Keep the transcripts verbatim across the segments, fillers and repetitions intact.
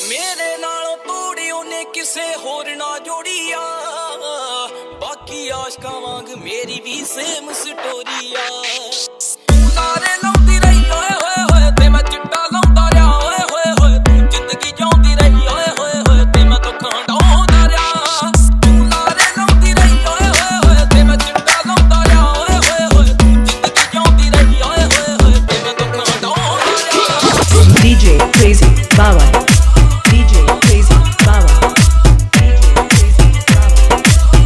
मेरे नालों तोड़ी उन्हें किसे होर ना जोड़ी आ बाकी आशका वांग मेरी भी सेम स्टोरी आ नारे लाउंदी रही ओए होए होए ते मैं चिट्टा लाउंदा रहा ओए होए होए तू जिंदगी जाउंदी रही ओए होए होए ते मैं दुखां ढाउंदा रहा नारे लाउंदी रही ओए होए होए ते मैं चिट्टा लाउंदा रहा ओए होए होए तू जिंदगी जाउंदी रही ओए होए होए ते मैं दुखां ढाउंदा रहा D J Crazy Bawan D J Crazy Bawan D J Crazy Bawan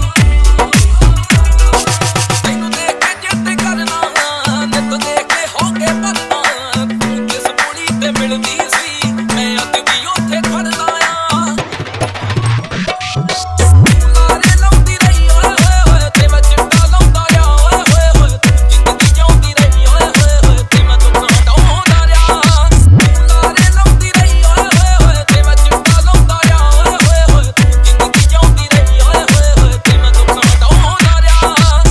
ਤੈਨੂੰ ਦੇਖ ਕੇ ਜਿੱਤੇ ਕਰਨਾ ਨਿੱਤ ਦੇਖ ਕੇ ਹੋ ਕੇ ਪਰਦਾ ਤੂੰ ਕਿਸ ਬੋਲੀ ਤੇ ਮਿਲਦੀ ਸੀ ਮੈਂ ਅੱਜ ਵੀ ਉੱਥੇ ਖੜਦਾ ਆ ਨਾਰੇ ਲਾਉਂਦੀ ਰਹੀ ਓਏ ਹੋਏ ਹੋਏ ਤੇ ਮੈਂ ਚਿੱਟਾ ਲਾਉਂਦਾ ਰਿਹਾ ਓਏ ਹੋਏ ਹੋਏ ਤੂੰ ਜ਼ਿੰਦਗੀ ਜਾਉਂਦੀ ਰਹੀ ਓਏ ਹੋਏ ਹੋਏ ਤੇ ਮੈਂ ਦੁੱਖਾਂ ਢਾਉਂਦਾ ਰਿਹਾ ਨਾਰੇ ਲਾਉਂਦੀ ਰਹੀ ਓਏ ਹੋਏ ਹੋਏ ਤੇ ਮੈਂ ਚਿੱਟਾ ਲਾਉਂਦਾ ਰਿਹਾ ਓਏ ਹੋਏ ਹੋਏ ਤੂੰ ਜ਼ਿੰਦਗੀ ਜਾਉਂਦੀ ਰਹੀ ਓਏ ਹੋਏ ਹੋਏ ਤੇ ਮੈਂ ਦੁੱਖਾਂ ਢਾਉਂਦਾ ਰਿਹਾ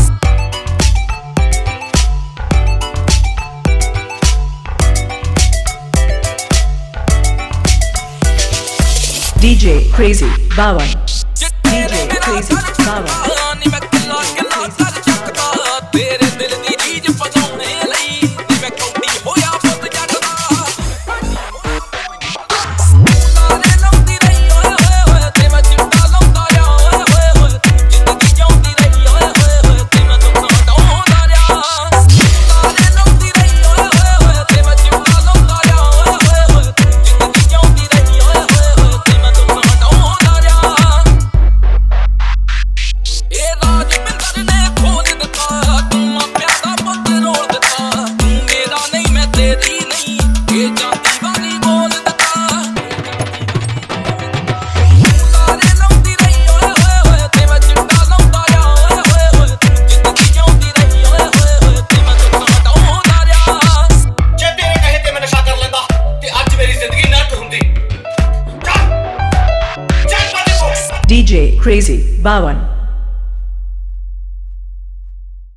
D J Crazy Bawan D J Crazy Bawan ਨੀ ਮੈਂ ਕਿੱਲਾ ਕਿੱਲਾ ਸਰ ਚੱਕਦਾ ਤੇਰੇ ਦਿਲ ਦੀ ਰੀਝ ਪਗਾਉਣੇ ਲਈ ਨੀ ਮੈਂ ਕੌਡੀ ਹੋਇਆ ਪੁੱਤ ਜੱਟ ਦਾ ਨਾਰੇ ਲਾਉਂਦੀ ਰਹੀ ਓਏ ਹੋਏ ਹੋਏ ਤੇ ਮੈਂ ਚਿੱਟਾ ਲਾਉਂਦਾ ਰਿਹਾ ਓਏ ਹੋਏ ਹੋਏ ਤੂੰ ਜ਼ਿੰਦਗੀ ਜਾਉਂਦੀ ਰਹੀ ਓਏ ਹੋਏ ਹੋਏ ਤੇ ਮੈਂ ਦੁੱਖਾਂ ਢਾਉਂਦਾ ਰਿਹਾ ਨਾਰੇ ਲਾਉਂਦੀ ਰਹੀ ਓਏ ਹੋਏ ਹੋਏ ਤੇ ਮੈਂ ਚਿੱਟਾ ਲਾਉਂਦਾ ਰਿਹਾ ਓਏ ਹੋਏ ਹੋਏ ਤੂੰ ਜ਼ਿੰਦਗੀ ਜਾਉਂਦੀ ਰਹੀ ਓਏ ਹੋਏ ਹੋਏ ਤੇ ਮੈਂ ਦੁੱਖਾਂ ਢਾਉਂਦਾ ਰਿਹਾ ਇਹ ਰਾਜ ਬਿੰਦਰ ਨੇ ਖੋਲ ਦਿੱਤਾ ਤੂੰ ਮਾਪਿਆਂ ਦਾ ਪੁੱਤ ਰੋਲ ਦਿੱਤਾ ਤੂੰ ਮੇਰਾ ਨਹੀਂ ਮੈਂ ਤੇਰੀ ਨਹੀਂ ਇਹ ਜਾਂਦੀ ਵਾਰੀ ਬੋਲ ਦਿੱਤਾ ਨਾਰੇ ਲਾਉਂਦੀ ਰਹੀ ਓਏ ਹੋਏ ਹੋਏ ਤੇ ਮੈਂ ਚਿੱਟਾ ਲਾਉਂਦਾ ਰਿਹਾ ਓਏ ਹੋਏ ਹੋਏ ਤੂੰ ਜ਼ਿੰਦਗੀ ਜਾਉਂਦੀ ਰਹੀ ਓਏ ਹੋਏ ਹੋਏ ਤੇ ਮੈਂ ਦੁੱਖਾਂ ਢਾਉਂਦਾ ਰਿਹਾ ਜੇ ਤੇਰੇ ਕਹੇ ਤੇ ਮੈਂ ਨਸ਼ਾ ਕਰ ਲੈਂਦਾ ਤੇ ਅੱਜ ਮੇਰੀ ਜ਼ਿੰਦਗੀ ਨਰਕ ਹੁੰਦੀ ਚੱਲ ਚੱਲ ਪਾਸੇ D J Crazy Bawan